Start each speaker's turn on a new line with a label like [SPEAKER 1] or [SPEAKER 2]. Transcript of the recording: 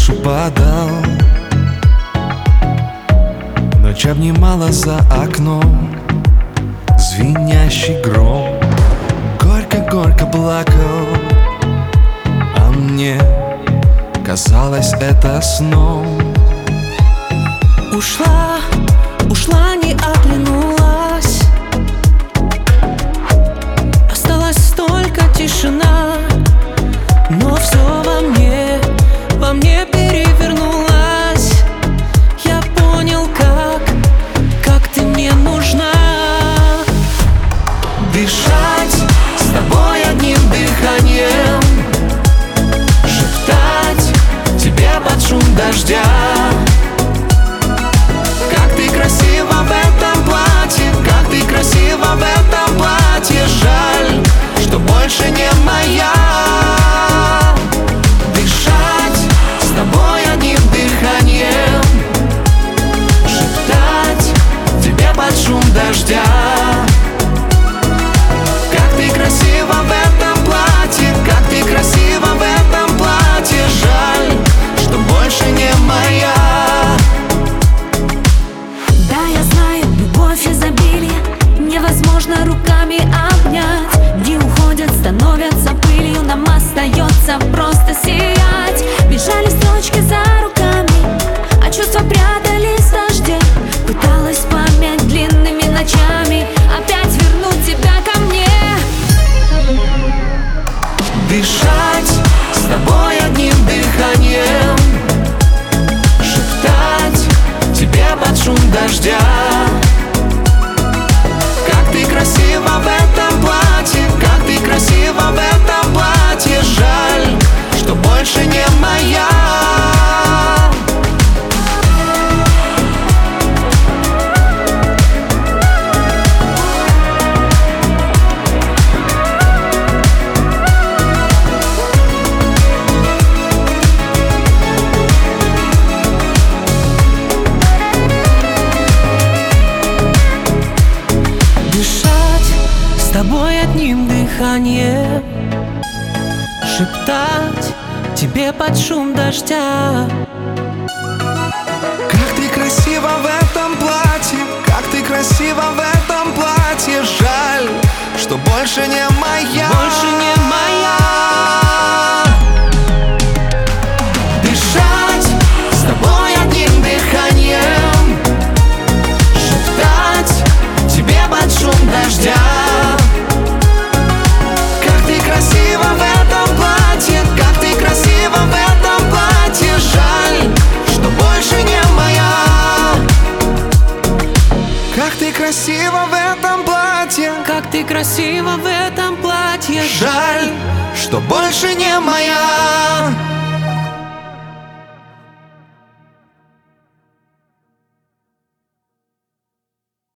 [SPEAKER 1] крышу падал, ночь обнимала за окном звенящий гром. Горько-горько плакал, а мне казалось это сном.
[SPEAKER 2] Ушла, ушла, не оглянулась. Осталась только тишина, но все во мне перевернулось. Я понял, как ты мне нужна.
[SPEAKER 1] Дышать с тобой одним дыханием, шептать тебе под шум дождя. Как ты красива в этом платье, как ты красива в этом платье. Жаль, что больше не моя. Дышать с тобой одним дыханием, шептать тебе под шум дождя. Как ты красива в этом платье, как ты красива в этом платье. Жаль, что больше не моя.
[SPEAKER 2] Да, я знаю, любовь изобилие невозможно руками обнять. Дни уходят, становятся пылью, нам остается просто сиять. Бежали строчки за руками, а чувства прятались в дожде. Пыталась память длинными ночами опять вернуть тебя ко мне.
[SPEAKER 1] Дышать с тобой одним дыханием, шептать тебе под шум дождя. Как ты красива в этом платье, как ты красива в этом платье. Жаль, что больше не моя.
[SPEAKER 2] С тобой одним дыханием, шептать тебе под шум дождя.
[SPEAKER 1] Как ты красива в этом платье, как ты красива в этом платье. Жаль, что больше не моя.
[SPEAKER 2] Больше не моя.
[SPEAKER 1] Дышать с тобой одним дыханием, шептать тебе под шум дождя. Как ты красива в этом платье, как ты красива в этом платье. Жаль, что больше не моя. Как ты красива в этом платье,
[SPEAKER 2] Как ты красива в этом платье.
[SPEAKER 1] жаль, что больше не моя.